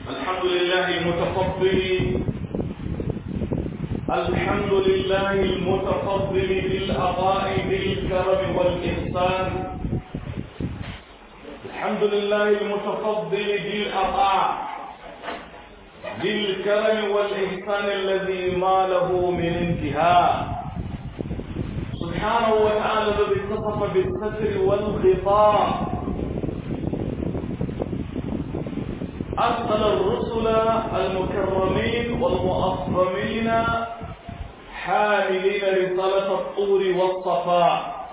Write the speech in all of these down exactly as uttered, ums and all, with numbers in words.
الحمد لله المتفضل الحمد لله المتفضل بالعطاء بالكرم والإحسان. الحمد لله المتفضل بالعطاء بالكرم والإحسان الذي ما له من انتهاء، سبحانه وتعالى الذي اتصف بالستر والغطاء. أرسل الرسل المكرمين والمؤظمين حاملين رسالة الطور والصفاء،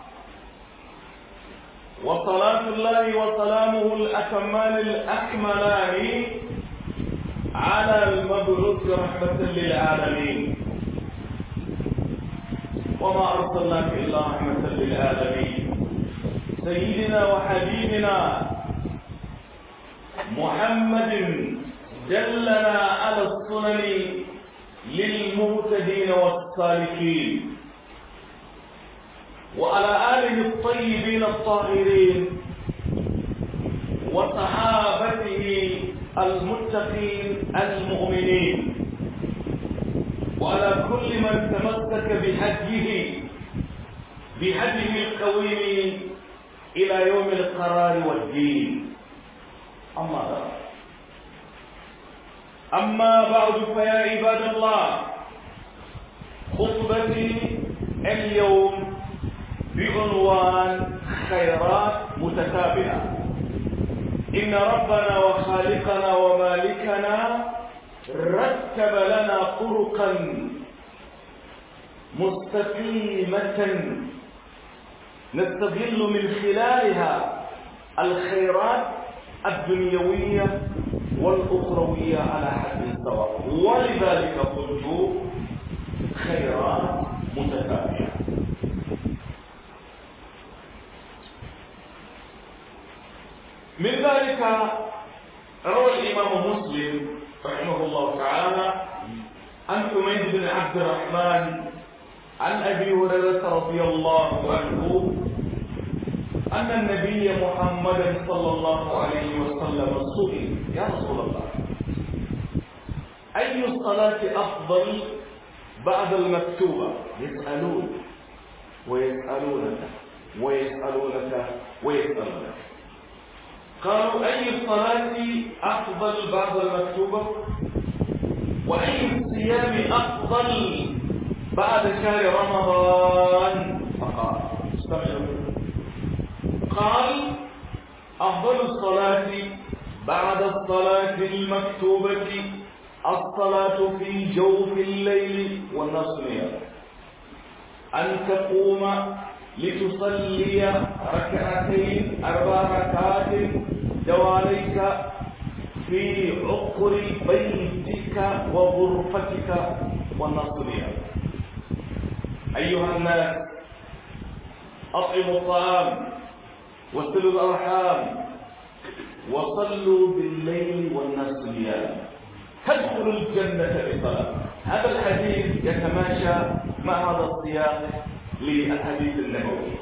وصلاة الله وسلامه الأتمان الأكملان على المبعوث رحمة للعالمين. وما أرسلناك إلا رحمة للعالمين، سيدنا وحبيبنا محمد دلنا على السنن للمهتدين والسالكين، وعلى آله الطيبين الطاهرين وصحابته المتقين المؤمنين، وعلى كل من تمسك بهديه بهديه القويم إلى يوم القرار والدين. أما بعد أما بعد فيا عباد الله، خطبتي اليوم بعنوان خيرات متتابعة. إن ربنا وخالقنا ومالكنا رتب لنا طرقا مستقيمة نستغل من خلالها الخيرات الدنيوية والأخروية على حد سواء، ولذلك قلت خيرات متتابعة. من ذلك روى الإمام مسلم رحمه الله تعالى عن حميد بن عبد الرحمن عن أبي هريرة رضي الله عنه أن النبي محمد صلى الله عليه وسلم سئل: يا رسول الله، أي الصلاة أفضل بعد المكتوبة؟ يسألون ويسألونك ويسألونك ويسألونك. قالوا: أي الصلاة أفضل بعد المكتوبة؟ وأي الصيام أفضل بعد شهر رمضان؟ فقال: استمعوا. قال: أفضل الصلاة بعد الصلاة المكتوبة الصلاة في جوف الليل والنصف، أن تقوم لتصلي ركعتين أربع ركعات دواليك في عقر بيتك وغرفتك والنصف. أيها الناس، أطعموا الطعام وصلوا الأرحام وصلوا بالليل والناس نيام تدخلوا الجنة بصلاة. هذا الحديث يتماشى مع هذا السياق للحديث النبوي.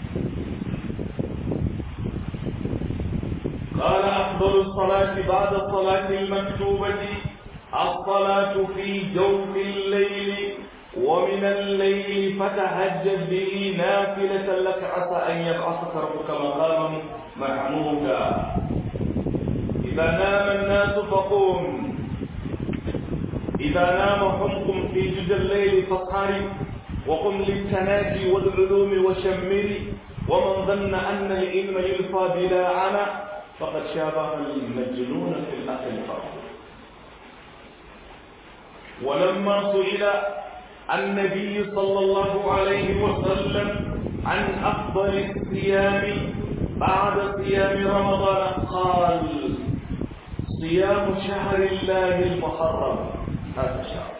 قال: أفضل الصلاة بعد الصلاة المكتوبة الصلاة في جوف الليل، ومن الليل فتهجد به نافلة لك عسى أن يبعثك ربك مقاما محمودا. إذا نام الناس فقم، إذا نام حمكم في جوج الليل فاسهر، وقم للتناجي والعلوم وشمري، ومن ظن أن العلم يلفى بلا عنا فقد شابه المجنون في الأكل فرق. ولما سئل النبي صلى الله عليه وسلم عن أفضل الصيام بعد صيام رمضان قال: صيام شهر الله المحرم. هذا الشهر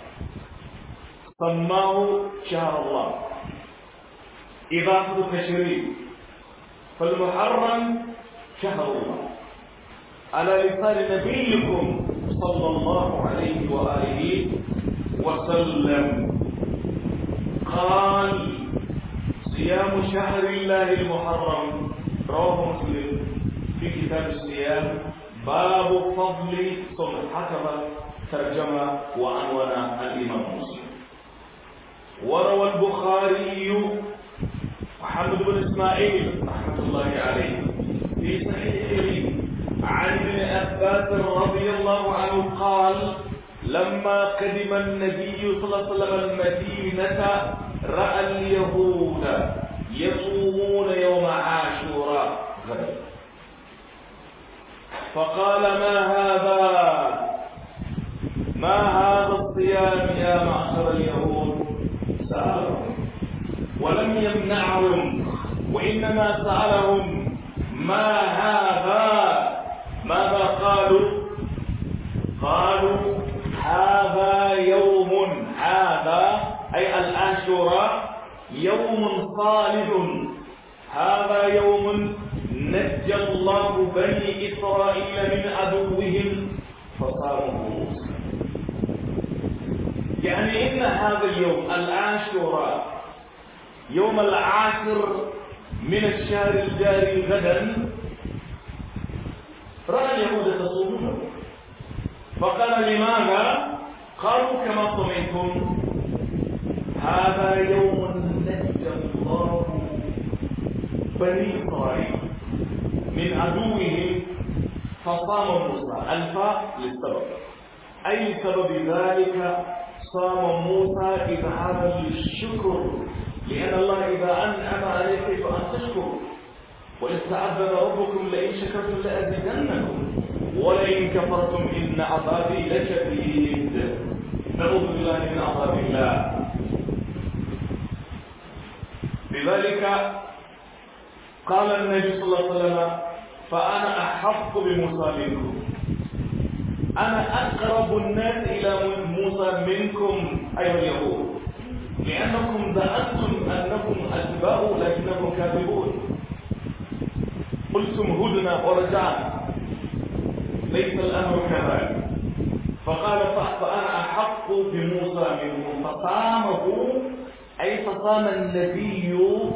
سماه شهر الله إضافة تشريف، فالمحرم شهر الله على لسان نبيكم صلى الله عليه وآله وسلم. قال: صيام شهر الله المحرم. رواه مسلم في كتاب الصيام باب فضل صوم. حكم ترجمة وعنون الإمام مسلم. وروى البخاري محمد بن إسماعيل رحمة الله عليه في صحيحه عن ابن عباس رضي الله عنه قال: لما قدم النبي صلى الله عليه وسلم المدينة رأى اليهود يصومون يوم عاشوراء غدا، فقال: ما هذا ما هذا الصيام يا معشر اليهود؟ سألهم ولم يمنعهم، وإنما سألهم ما هذا. ماذا قالوا؟ قالوا: هذا يوم، هذا أي العاشوراء يوم صالح، هذا يوم نجى الله بني إسرائيل من عدوهم فصاموا. يعني إن هذا اليوم العاشوراء يوم العاشر من الشهر الجاري غدا رأى اليهود تصومونه، فقال: لماذا؟ قالوا: كما سمعتم هذا يوم نجى الله بني إسرائيل من عدوهم فصام موسى. الفاء للسبب، أي سبب ذلك صام موسى إظهارا للشكر، لأن الله إذا أنعم عليك فأن تشكر. وإذ تعذب ربكم لئن شكرتم لأزيدنكم ولئن كفرتم إن عذابي لشديد. نعوذ بالله من عذاب الله. لذلك قال النبي صلى الله عليه وسلم: فأنا أحق بموسى منكم، أنا أقرب الناس إلى موسى منكم أيها اليهود، لأنكم زعمتم أنكم أتباع لكنكم كاذبون، قلتم هدنا ورجعنا، ليس الأمر كذلك. فقال: فأنا أحق بموسى منكم، فصامه أي فصام النبي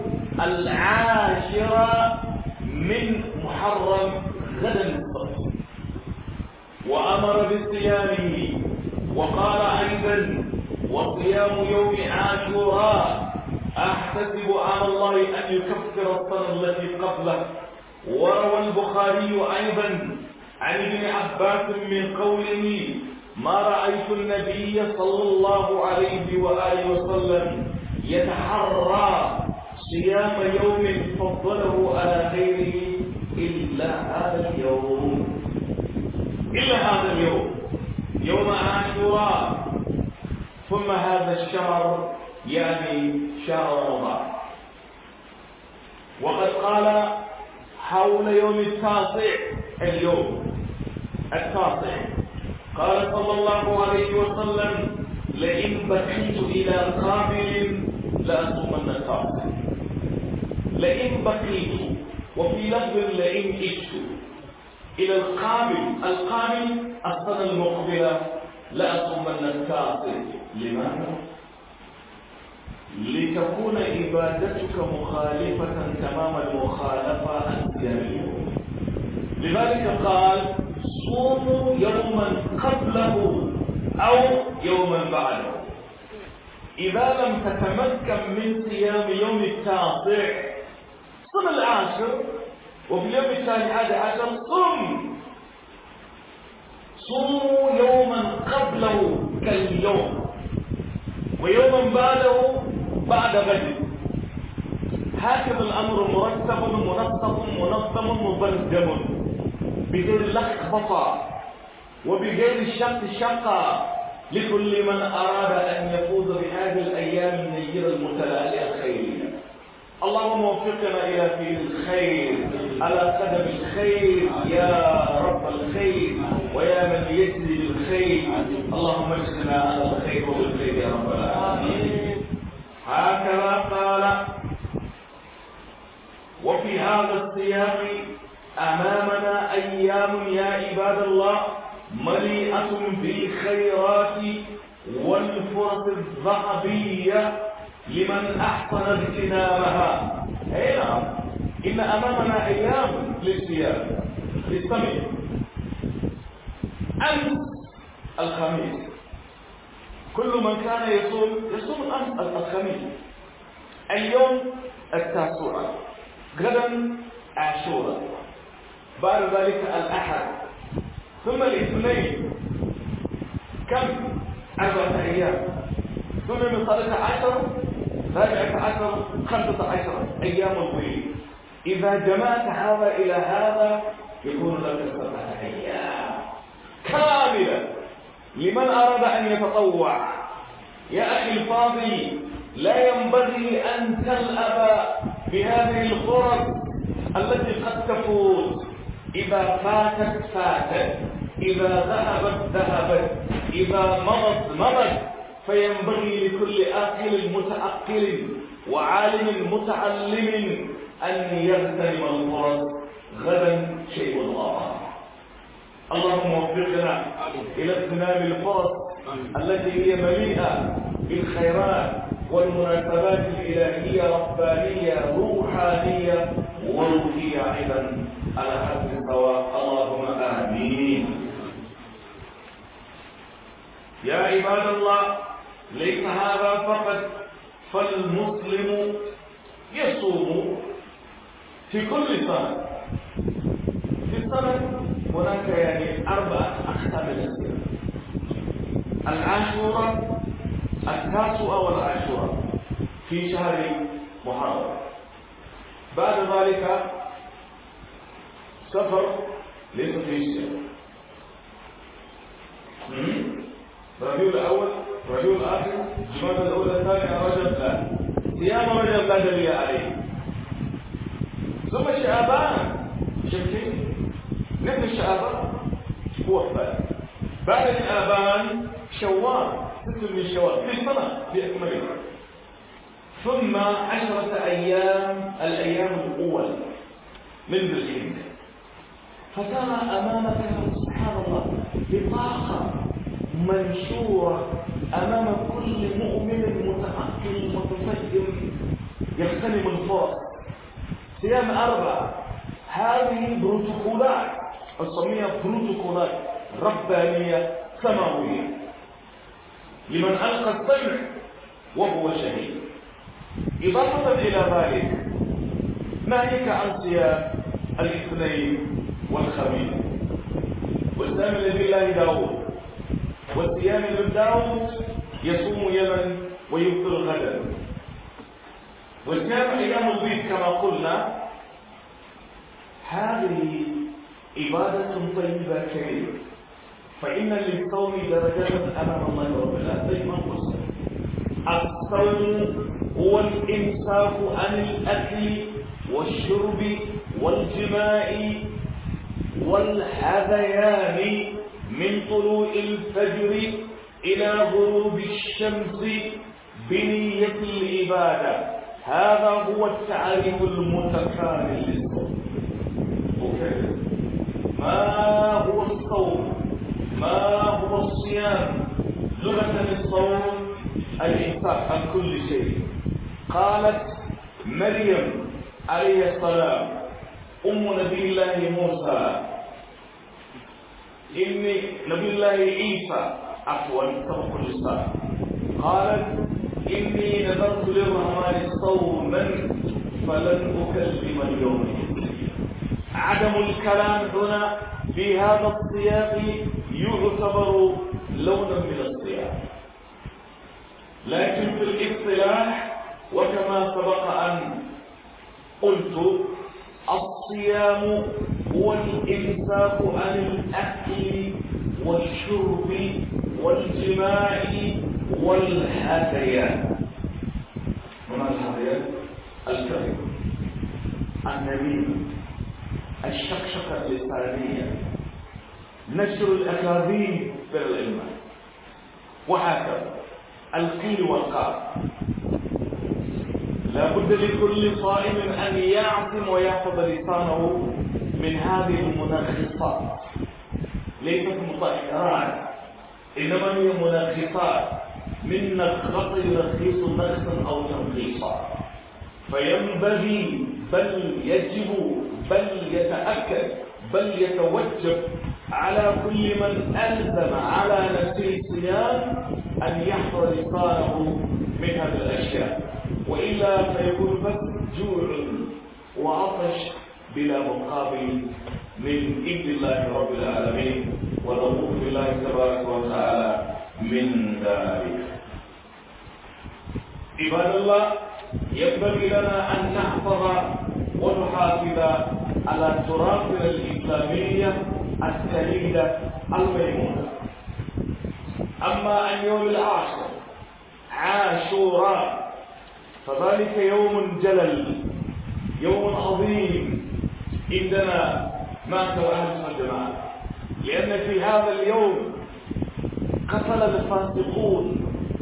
العاشر من محرم غدا الصبح، وأمر بصيامه، وقال أيضا: وصيام يوم عاشوراء أحتسب على الله أن يكفر السنة التي قبله. وروى البخاري أيضا عن ابن عباس من قوله: ما رأيت النبي صلى الله عليه وآله وسلم يتحرى صيام يوم فضله على غيره إلا هذا اليوم، إلا هذا اليوم يوم عاشوراء. ثم هذا الشهر يعني شهر رمضان. وقد قال حول يوم التاسع، اليوم التاسع، قال صلى الله عليه وسلم: لئن بقيت إلى قابل لأصومن التاسع. لئن بقيت، وفي لفظ لئن عشت إلى القابل، القابل السنة المقبلة، لأصومن التاسع. لماذا؟ لتكون عبادتك مخالفة تمام المخالفة عن صيامه. لذلك قال: صوموا يوما قبله أو يوما بعده. إذا لم تتمكن من صيام يوم التاسع صم العاشر، وفي اليوم الثاني عشر صم. صوموا يوما قبله كاليوم، ويوما بعده بعد غد. هكذا الأمر مرتب منظم منظم مبرجم، بغير لخبطة وبغير شق شقة، لكل من أراد أن يفوز بهذه الأيام النيرة المتلالية الخيرية. اللهم وفقنا إلى فعل الخير على قدم الخير يا رب الخير ويا من يجزي بالخير. اللهم اجزنا على الخير والخير يا رب العالمين. هكذا قال: وفي هذا الصيام أمامنا أيام يا عباد الله مليئة بالخيرات والفرص الذهبية لمن أحسن اغتنامها. أي نعم، إن أمامنا أيام للصيام. استمع، الخميس. كل من كان يصوم يصوم الأمس الخميس. اليوم التاسوعة، غدا عاشوراء، بعد ذلك الأحد، ثم الاثنين. كم؟ أربعة أيام. ثم من ثلاثة عشر رابعة عشر خمسة عشر أيام البيض. إذا جمعت هذا إلى هذا يكون لك سبعة أيام كاملة لمن أراد أن يتطوع. يا أخي الفاضل، لا ينبغي أن تلأب بهذه الفرص التي قد تفوت. إذا فاتت فاتت، إذا ذهبت ذهبت، إذا مضت مضت. فينبغي لكل آكل متأكل وعالم متعلم أن يغتنم الفرص. غدا شيء آخر. اللهم وفقنا إلى اغتنام الفرص التي هي مليئة بالخيرات والمناسبات الإلهية ربانية روحانية وروحية أيضا على حد السواء. اللهم آمين. يا عباد الله، ليس هذا فقط، فالمسلم يصوم في كل سنة. في السنة هناك يعني أربعة أقسام الصيام: العاشوراء، التاسوعة والعاشوراء في شهر محرم. بعد ذلك سفر ليس فيه صيام. ربيع الأول، ربيع الآخر، جمادى الأولى، الثانية، رجب لا. صيام رجب لا دليل عليه. ثم شعبان، شايفين؟ مثل شعبان هو الثاني. بعد شعبان شوال، ست من شوال في سنة بأكملها. ثم عشرة أيام، الأيام الأول من ذي الحجة. فترى أمامك سبحان الله بطاقة منشورة أمام كل مؤمن متعقل متفهم يغتنم الفرص. صيام أربعة، هذه بروتوكولات نسميها بروتوكولات ربانية سماوية لمن ألقى السمع وهو شهيد. إضافة إلى ذلك ناهيك عن صيام الاثنين والخميس والصيام الذي الله داود، والصيام الذي داود يصوم يوما ويفطر غدا، والصيام أيام البيض كما قلنا. هذه عبادة طيبة كريمة، فإن للصوم درجات أمام الله رب العالمين. الصوم هو الإمساك عن الأكل والشرب والجماع والحذيان من طلوع الفجر إلى غروب الشمس بنية العبادة. هذا هو التعريف المتكامل للصوم. ما هو الصوم؟ ما هو الصيام؟ لغة الصوم الإمساك عن كل شيء. قالت مريم عليه السلام أم نبي الله موسى إني نبي الله عيسى عفوا سبق اللسان، قالت إني نذرت للرحمن صوما فلن أكلم اليوم. عدم الكلام هنا في هذا السياق يعتبر لونا من الصيام، لكن في الاصطلاح وكما سبق أن قلت الصيام هو الإمساك عن الأكل والشرب والجماع والهذيان. هنا الهذيان الكذب، النميمة، الشقشقة اللسانية، نشر الأكاذيب في العلم، وهكذا القيل والقال. لا بد لكل صائم أن يعصم ويحفظ لسانه من هذه المنغصات. ليست مطهرات، إنما هي منغصات من نغص ينغص نغصا أو تنغيصا. فينبغي بل يجب بل يتأكد بل يتوجب على كل من ألزم على نفسه الصيام أن يحفظ لسانه من هذه الأشياء، وإلا فيكون بس جوع وعطش بلا مقابل من إذن الله رب العالمين، ونعوذ بالله تبارك وتعالى من ذلك. عباد الله، ينبغي لنا أن نحفظ ونحافظ على تراثنا الإسلامية السليلة الميمونة. أما عن يوم العاشر عاشوراء فذلك يوم جلل، يوم عظيم عندنا معشر أهل الجماعة، لأن في هذا اليوم قتل الفاسقون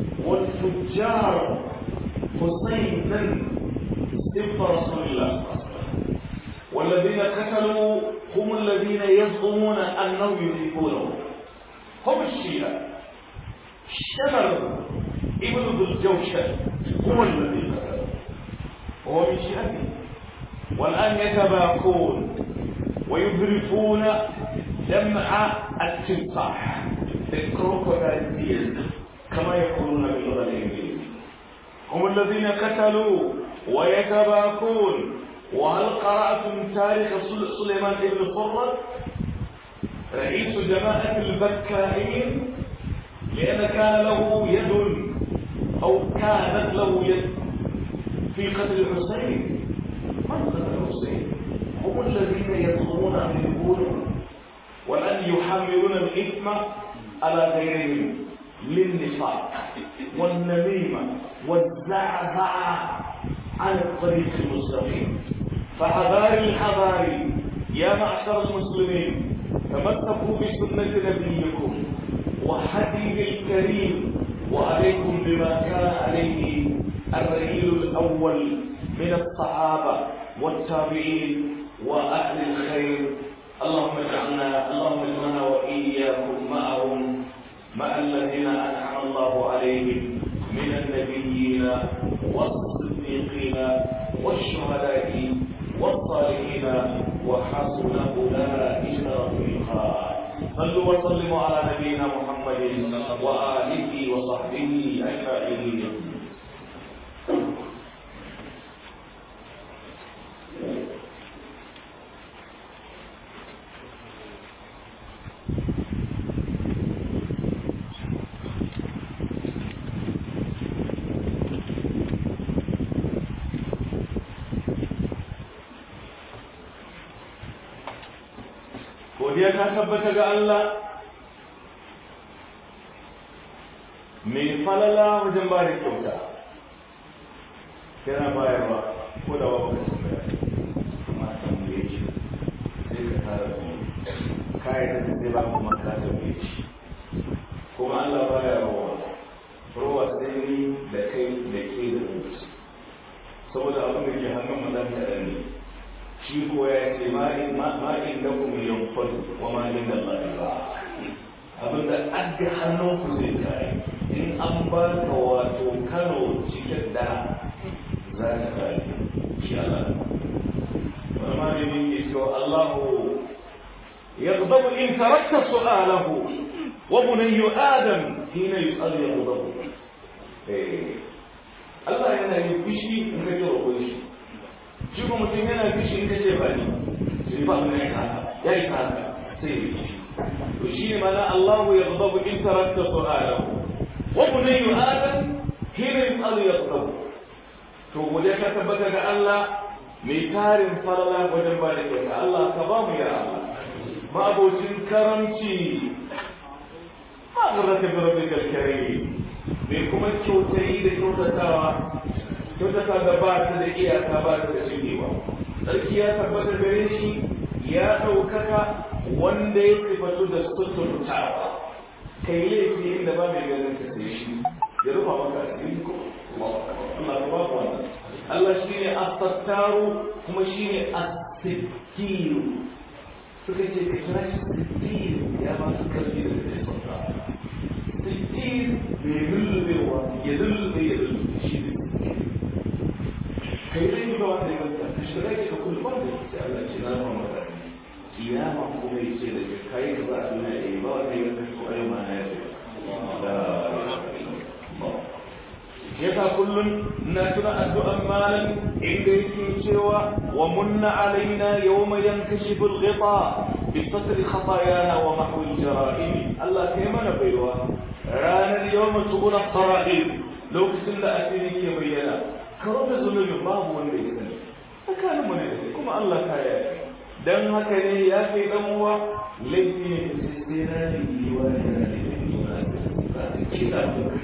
والفجار حسينا سبط رسول الله، والذين قتلوا هم الذين يزعمون أنهم يحبونه، هم الشيعة. شمر ابن ذو الجوشن هو الذي قتله، هو من شيعته، والآن يتباكون ويذرفون دمع التمساح الكروكودايل كما يقولون باللغة الإنجليزية. هم الذين قتلوا ويتباكون. وهل قرأتم تاريخ سليمان بن فرد رئيس جماعة البكائين؟ لأن كان له يد أو كانت له يد في قتل الحسين. من قتل الحسين؟ هم الذين يدخلون أن يقولون وأن يحملون الإثم على غيرهم للنفاق والنميمة والزعزعة عن الطريق المستقيم. فحذار الحذار يا معشر المسلمين، تمسكوا بسنة نبيكم وهديه الكريم، وعليكم بما كان عليه الرجيل الأول من الصحابة والتابعين وأهل الخير. اللهم اجعلنا اللهم اجعلنا وإياكم معهم، مع الذين أنعم الله عليهم من النبيين والصديقين والشهداء والصالحين، وحسن أولئك رفيقا. صلوا وسلموا على نبينا محمد وآله وصحبه أجمعين. godiya ta tabbata ga Allah mai falala wajen ba da kyauta, yana bayarwa ko da babu kasu da kuma tambaye shi sai ka tara su kayan da zai ba kuma ka tambaye shi. kuma Allah baya rawa rawa sai ni da kai da ke da mutu, saboda abin da ke hannun madan kaɗan ne. shi ko ya ce ma'in da kuma yanfan wa ma'in da ba abinda an ga hannun ku zai kare. in an ba ka wato Kano cikin da za ka kare shi Allah. wani malamin ke cewa Allahu yaghdabu in tarakta su'alahu wa bunayyu adam hina yus'al yaghdabu. eh Allah yana yin fushi in ka roƙo shi, shi kuma mutum yana fishi in kace ba ni shi ba mun yi haka yayi haka sai yi shi. to shi ne mana Allahu yaghdabu in tarakta su'alahu wa bunayyu adam hina yus'alu yaghdabu. to gode ka tabbata ga Allah mai tarin farala wajen ba da kyauta. Allah ka ba mu ya Allah ma abocin karamci, ma garraka bi rabbikal karim, mai kuma kyautayi da kyautatawa, kyautata da ba ta da iyaka ba ta da shigewa. sarki ya tabbata gare shi, ya ɗaukaka wanda ya sifatu da suturtawa. kai laifi inda ba mai ganin ka sai shi ya rufa maka asiri ko Allah ya ba ku wannan. Allah shine as-sattaru kuma shine as-sittiru. suka ce ka kira shi sittiru ya ba su karfi da zai sauka. sittir mai lullubewa ya lullube ya lullube shi ne kai zai yi ba wanda ya ganta ka shiga ka kullum wanda ya ce Allah ce na ma mutane kiyama yasa kullum na tuna addu'an malam inda yake cewa wa munna alaina yawma yankashifu al-ghita bi satr khatayana wa mahwi al-jara'im Allah kai mana baiwa ranar yawma tubuna qara'ib lokacin da asiri ke bayyana karo da zulumi babu wanda ya sani tsakanin mu ne kuma Allah ka yaya dan haka ne ya kai dan uwa laifi ne sai na yi wa ne kida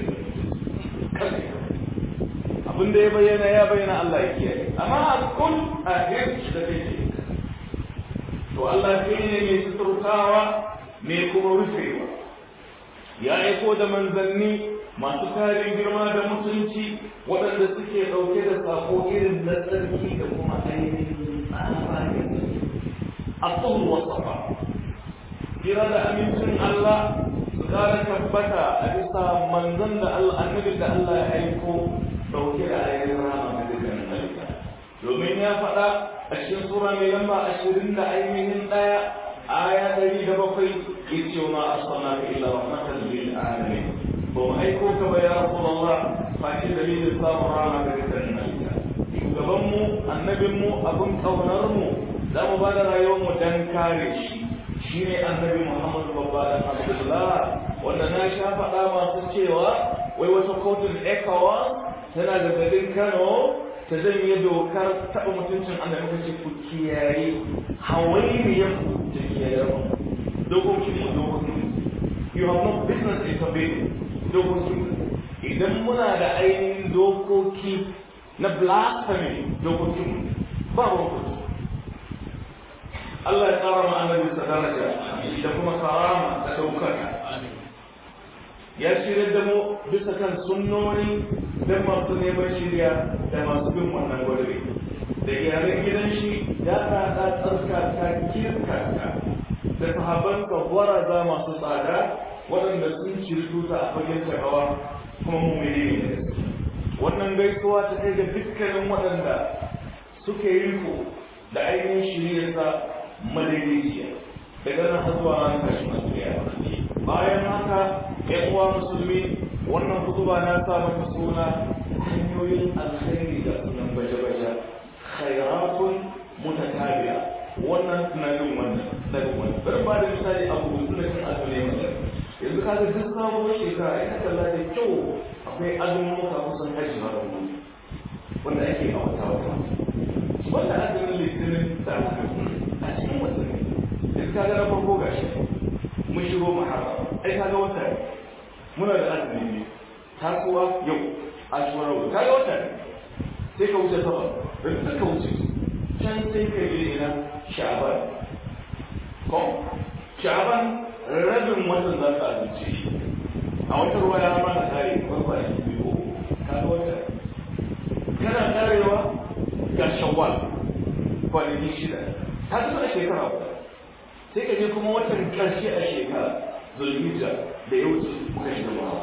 abin da ya bayyana ya bayyana Allah ya kiyaye amma alkul ahir da kake to Allah sai ne mai suturtawa mai kuma rufewa ya aiko da manzanni masu tarin girma da mutunci waɗanda suke ɗauke da sako irin na tsarki da kuma ainihin tsarin الطهر والصفا إرادة أمين الله سكارة كبتا أبسا منزل النبي ده الله يحيكو توكيل على الرحمة من الملك يومين يا فدا أشين سورة ملما أشيرين ده أيمين ده آية دليل بقي إتيوما أصلنا إلا رحمة للعالمين وحيكو كبا يا رسول الله فاشي دليل إسلام الرحمة من الملك شوغبمو النبيمو أبن كونرمو za mu ba da rayuwarmu don kare shi shi ne annabi Muhammadu babba da Abdullah wanda na sha faɗa masu cewa wai wata kotun ECOWAS tana da garin Kano ta janye dokar taɓa mutuncin annabi ta ce ku kiyaye hawainiyar ku ta kiyaye mu dokokin mu dokokin you have no business intervening dokokin idan muna da ainihin dokoki na blasphemy dokokin ba ruwan Allah ya tsara ma annabi sa daraja da kuma karama da daukaka ya shirya da mu bisa kan sunnoni da masu neman shirya da masu bin wannan gwadabe da iyalan gidan shi ya tsada tsarka ta kirka da sahabbansa gwaraza masu tsada waɗanda sun ciri tuta a fagen shagawa kuma mummuni ne wannan gaisuwa ta kai ga dukkanin waɗanda suke riko da ainihin shiryarsa madaidaiciya daga nan har zuwa ran tashin alƙiyama bayan haka ƴan uwa musulmi wannan kutuba na sa mata suna hanyoyin alkhairi da sunan baje-baje khairatun mutatabi'a wannan tunanin wannan daga wannan bari ba da misali abu da cin azumi mai yanzu kaga duk sabuwar shekara ina kalla da kyau akwai azumuka kusan hajji ba da wanda ake a wata wata wanda azumin litinin da aka a cikin watanni da ka ga na farko gashi mun shigo muharram ai kaga wata muna da azumi ne kasuwa yau ashura kaga wata sai ka wuce safar da ka wuce can sai ka je ina sha'ban ko sha'ban rabin watan za ka azumce a wata ruwa ya ma na kare farko a cikin biyu kaga wata kana karewa ga shawwal kwanaki shida ta zama shekara ba sai ka je kuma watan ƙarshe a shekara zulhijja da ya wuce muka shiga ba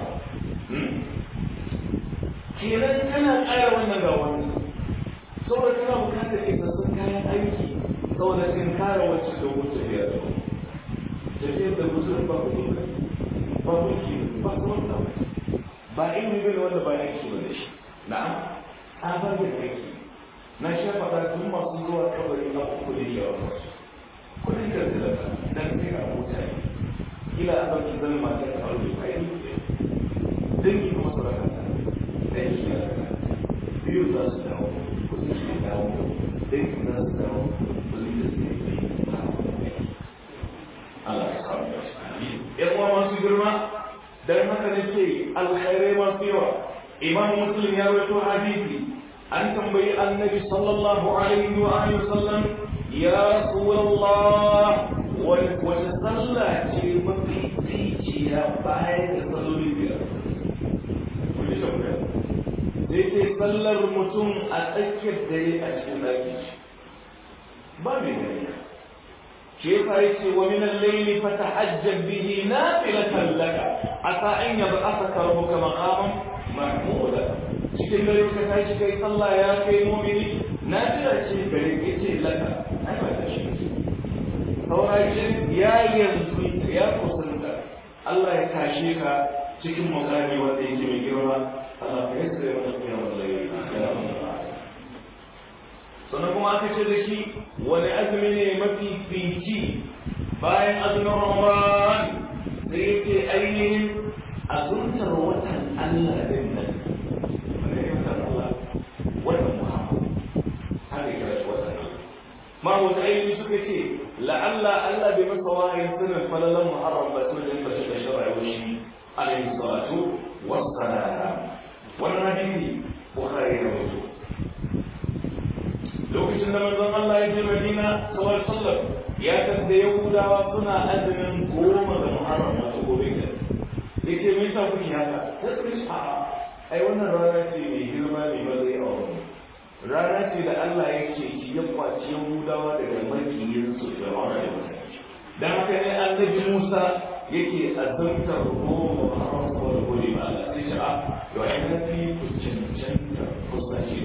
kenan kana ƙara wannan ga wannan saboda kana bukatar isassun kayan aiki saboda sun kare wacce da wuce biyar da tafiyar da musulun ba ku duka ba mulki ba su wanda ba ilmi bane wanda ba aiki ba da shi na'am an bar da aiki na sha faɗa tun masu zuwa kabari na uku da yawa wasu kudin da zilata dan kai a mutane ila an ɗauki zan mata da aure ba yi dangi kuma su raka ta dangi ya raka biyu za su dawo kudin su dawo dangi za su dawo kudin da su yi Allah ya samu da shi yan uwa masu girma dan haka ne ce alkhairai masu yawa imam muslim ya rawaito hadisi an tambayi annabi sallallahu alaihi wa alihi wasallam ya rasulullah wata sallah ce mafi ficiya bayan da salloli biyar wani shafuka zai ce sallar mutum a tsakiyar dare a cikin daki ba mai gani shi ya fara ce wa min al-layli fatahajjab bihi nafilatan laka asa an yab'athaka rabbuka maqaman mahmuda cikin dare ka tashi kai sallah ya kai mu'mini nafila ce gare ke ce laka ai ba ta shi saurajin ya yanzu ya kusanta Allah ya tashe ka cikin mukami wanda yake mai girma Allah ka yi sai mana kiyamar laili sannan kuma aka ce da shi wani azumi ne mafi fici bayan azumin Ramadan sai yake ainihin azumtar watan Allah din nan wanda ya watan Allah watan Muhammad haka ya shi watan Allah ma wata ainihi suka ce la'alla Allah bai masa wahayin sirrin falalan Muharram ba tun da ba shi da shari'a shi alaihi salatu wassalam wannan hadisi Bukhari da Muslim lokacin da manzon Allah ya je Madina sallallahu alaihi wasallam ya tanda Yahudawa suna azumin goma da Muharram wato gobe ne yake me yasa kuke haka sai su ce a ai wannan rana ce mai girma mai matsayi a wurin rana ce da Allah yake ki ya kwaci Yahudawa daga makiyin su da wannan dan haka ne annabi Musa yake azumtar goma Muharram ko gobe ba Allah sai ce a to ai nafi ku cancanta kusaci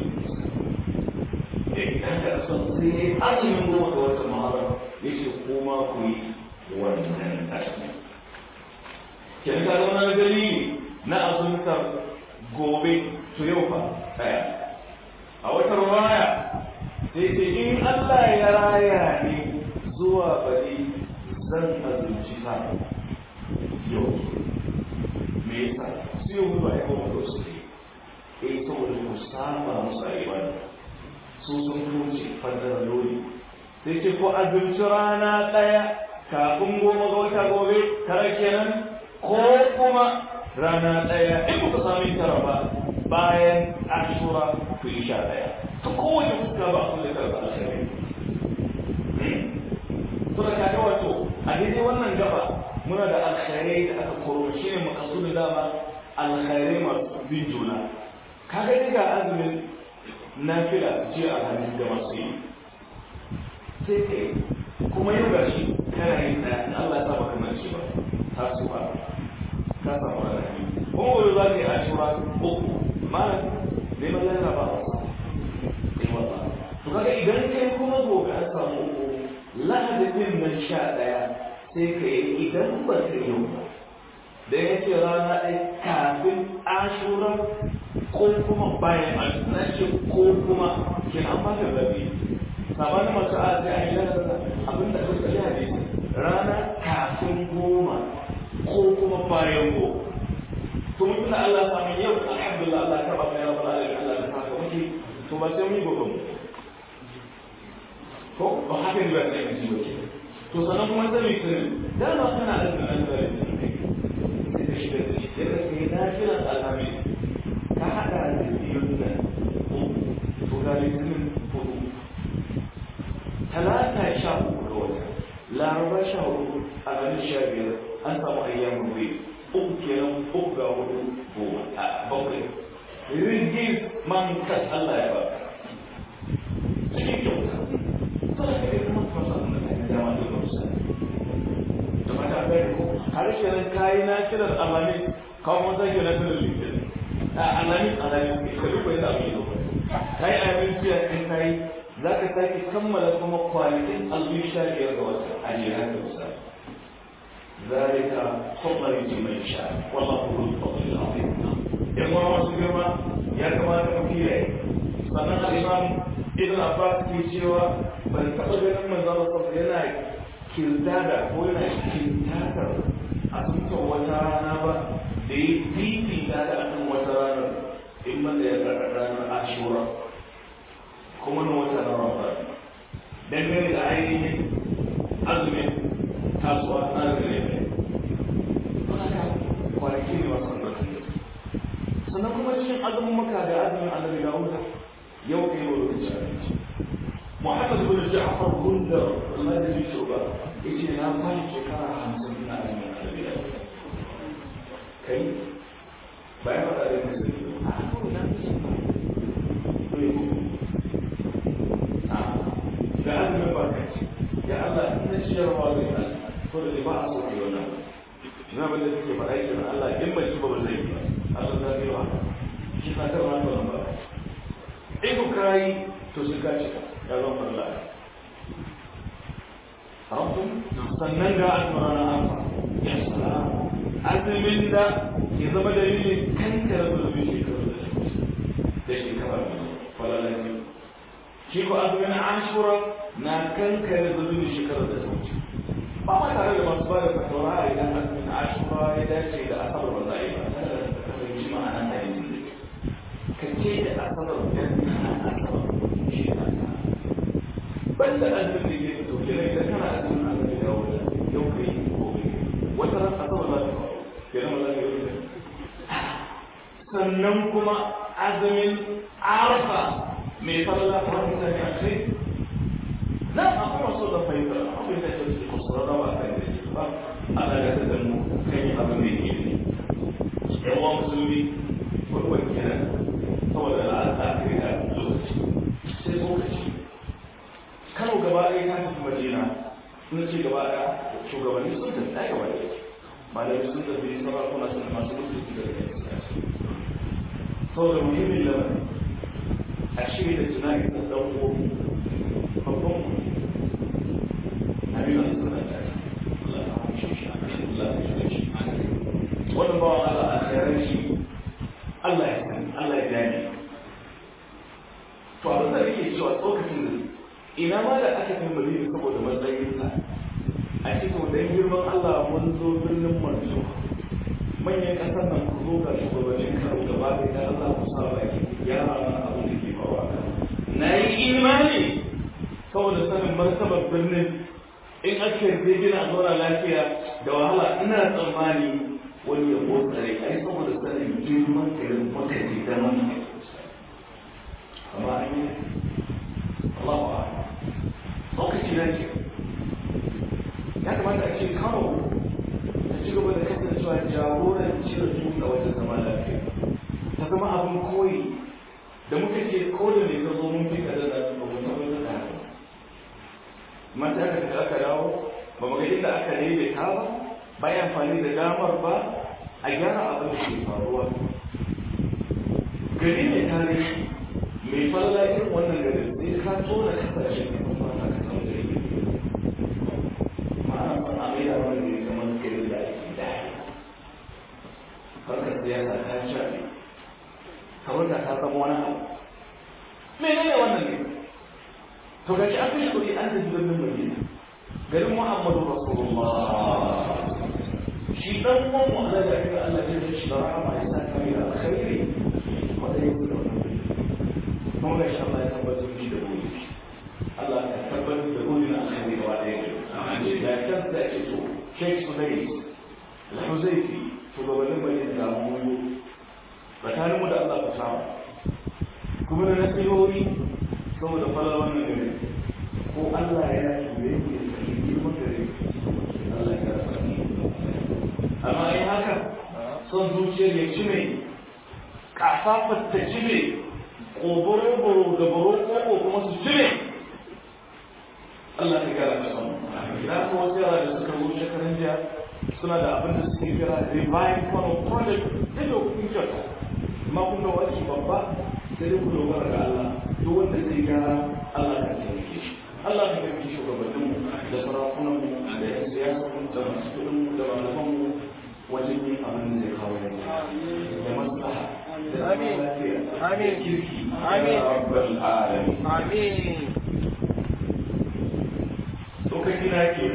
idan da son sai azumin goma ga wata Muharram yake kuma ku yi wannan azumi kin ga wannan dalili na azumtar gobe to yau fa daya a wata riwaya sai ce in Allah ya raya ni zuwa bari zan azumci ta yau me yasa sai yau ba ya kuma to sai eh saboda ku saba musu ibada su sun kuce fadar lori sai ce ko azumci rana ɗaya kafin goma ga wata gobe tara kenan ko kuma rana ɗaya in kuka sami tara ba bayan ashura ku yi sha ɗaya ta kowace fuska ba su da karɓa alshari to da kaga wato a daidai wannan gaba muna da alkhairai da aka koro shi ne makasudin dama alkhairai masu bin juna kaga daga azumin nafila jiya alhamis da masu yi sai kai kuma yau ga shi kana yin ɗaya in Allah ya sa maka nan shi ba ta su ba ka samu rana biyu kuma wani za ka yi ashura uku malam neman yana ba a wasu kai wata to kaga idan kai kuma gobe an samu uku lahadin nan sha ɗaya sai ka yi idan ba ka yi ba da ya ce rana ɗaya kafin ashura ko kuma bayan ashura ce ko kuma kin an baka zabi sabanin masu a sai an yi lalata abinda aka kalli hadisi rana kafin goma ko kuma bayan goma to mutum da Allah samu yau alhamdulillah Allah ta ba mai rabbal alamin Allah ta saka muke to ba sai mu yi gobe ko ba haka ne ba sai mu yi gobe to sanan kuma sai mu yi da na kana da alƙalami sai da shi da shi da kai na kira alamin ka hada da biyun nan to ga litinin hudu talata sha uku ga wata laraba sha hudu alhamis sha biyar an samu ayyamin bai uku kenan uku ga hudu goma a bakwai rigis man kas Allah ya baka cikin kyauta to da kai kuma fasa da kai da wani lokaci to mata bai ko har kenan kai na kiran alamin kawo mun zai na kiran litinin a alamin alamin kai ko da abin kai abin fiya kai kai za ka sake kammala kuma kwanakin albisha biyar ga wata a jira da wasa zalika fadlan mai sha wallahu dhul fadli azim yan uwa masu girma ya kamata mu kiyaye sannan al-imam ibn Abbas ke cewa ban taɓa ganin manzon Allah yana kirdada ko yana kintatar a cikin wata rana ba da ya fifita da akan wata ranar in man da ya ranar Ashura kuma na wata na Ramadan dangane da ainihin azumin kasuwa na gare ne kwanaki ne masu albarkar sannan kuma cikin azumin maka da azumin annabi Dawuda yau kai wa lokaci abinci Muhammad bin Ja'far Gundar Allah da ji shuba yace na fara shekara hamsin ina azumin annabi Dawuda kai bayan fada da musulmi a ko na da azumin barkaci ya Allah ina ciyarwa zai ta ko da ba a so ke wannan ina ba da suke faɗa shi Allah in bai ci ba ba zai ba Allah ta yi wa shi ka ta wannan ba in ku kai to su ka ci ya zama Allah arabtum sannan ga alqur'ana afa ya salam an azumin da ya zama dalilin kankara zulubin shekaru da shekara falalai shi ko azumin ashura na kankara zulubin shekaru da sauci ba ma tare da masu ba da fatawa idan azumin ashura ya dace da asabar ba za a yi ba tare da kasance ma'anan da yanzu ka ce da asabar da asabar shi na banda azumin da ke fito kenan idan kana azumin azumin da yawo yau kai gobe wata ran asabar za ta faru kenan ba za ka yi sannan kuma azumin arfa mai falala ta mutane a kai na akwai masu da fahimtar akwai da ke su kusa da ba a kan da ba ana da ta zanmu kan yi abin da yake ne yawa musulmi warwar kenan saboda al'ada a kai da lokaci sai lokaci kano gaba ɗaya ta tafi madina sun ce gaba ɗaya shugabanni sun tafi ɗaya gaba ɗaya malami sun tafi sarakuna sun masu mutunci da ɗaya saboda muhimmin lamarin a shirya da tunani da ɗauko babban abin da suna da wannan bawa Allah a tsayar shi Allah ya sani Allah ya gane to abin da nake cewa tsokacin da ina ma da aka fi madina saboda matsayinsa a cikin dan girman Allah mun zo birnin manzo manyan kasar nan ku zo ga shugabannin karo gaba da ya Allah ku sa baki ya rana abin da ke faruwa na yi imani saboda sanin martabar birnin in aka yi gina zauna lafiya da wahala ina tsammani wani ya motsare a yi saboda sanin girman garin makaji da mani amma an yi Allah ba lokaci na ce ya kamata a ce kawo ta ci gaba da kasancewa jagoran cire tuka wajen zama lafiya ta zama abin koyi da muka ce kodin da ya zo mun fi kada da ba mu taɓa da ta mata aka fita aka dawo ba mu ga inda aka daidaita ba bayan amfani da damar ba a gyara abin da ke faruwa gari mai tarihi mai falla irin wannan garin sai ka tona kasashen ne kuma ka san gari ma'ana ban amina wanda ya zama gari da ake dahi harkar siyasa ta shafi kamar da ta zama wani abu menene wannan ne to gashi an fi shuri an tafi birnin madina garin muhammadu rasulullah shi dan uwan mu Allah ya kira Allah ya shi da rahama ya sa kai da alkhairi wanda ya gudu kuma ga Allah ya tabbatar da da gobe Allah ya tabbatar da gobe na alkhairi da wanda yake amin ya kanta ce to Sheikh Sudais al-Huzaifi shugabannin bayin da mu tsakanin mu da Allah ta samu kuma da nasihohi saboda fara wannan gari ko Allah ya yi ne ke yi maka gari Allah ya sani amma in haka son zuciyar ya ci mai kasafar ta ci mai ƙoboro da baro kuma su ci mai Allah ta gara ta samu idan ka wasu yara da suka zo shekarun jiya suna da abin da suke kira revive funnel project da da kun kyauta amma kun da wasu babba sai dai ku dogara ga Allah duk wanda zai gyara Allah ka taimake shi Allah ka taimake shugabanninmu da sarakunanmu da yan siyasanmu da masu kudinmu da malamanmu wajen yin abin da zai kawo da maslaha da zama lafiya da kirki da rabbal alamin amin lokaci na ke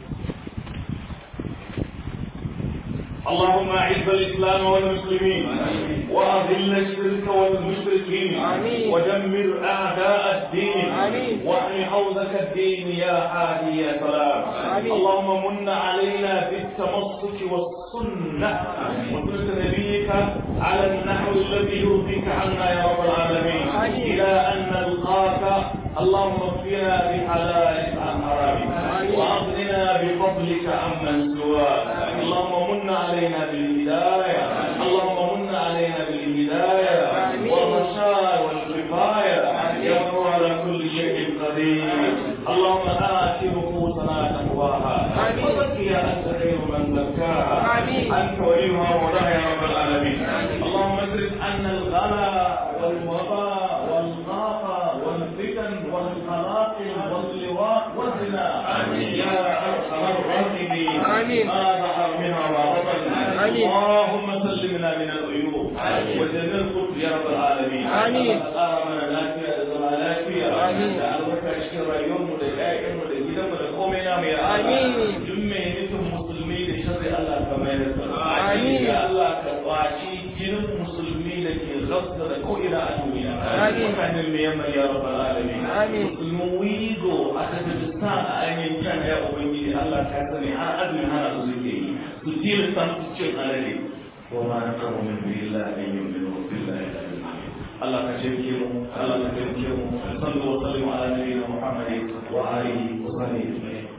اللهم اعز الاسلام والمسلمين واذل الشرك والمشركين ودمر اعداء الدين واحم حوزه الدين يا هادي يا سلام اللهم من علينا بالتمسك والسنه وسنه نبيك على النحو الذي يرضيك عنا يا رب العالمين الى ان نلقاك اللهم اكفنا بحلالك عن حرامك واغننا بفضلك عمن سواك اللهم من علينا بالهدايه اللهم من علينا بالهدايه والرشاد والكفايه يا رب على كل شيء قدير اللهم آت نفوسنا تقواها وزكها انت خير من زكاها انت وليها ومولاها يا رب العالمين اللهم اصرف عنا الغلا والوباء والغاقه والفتن والقلاقل واللواء والزنا يا ارحم الراحمين ما ظهر منها وما بطن اللهم سلمنا من العيوب وجميع الخطر يا رب العالمين. آمين. اللهم لا فيها لزما لا فيها. آمين. البركة شكر يوم ودقائق ودقيقة ودقومنا يا آمين. جمع نتم مسلمين شر الله كما يرسل. آمين. يا الله كواشي جنب مسلمين في غصب كوئنا أدوية. آمين. وكان الميمة يا رب العالمين. آمين. المويدو أتجسان أين كان يا أبني الله كاتني أنا أدوي أنا أزكي. تطير التنفس عليه وما نقر من بالله أن يؤمنوا بالله الله كشفكم الله كشفكم صلوا وسلموا على نبينا محمد وآله وصحبه أجمعين.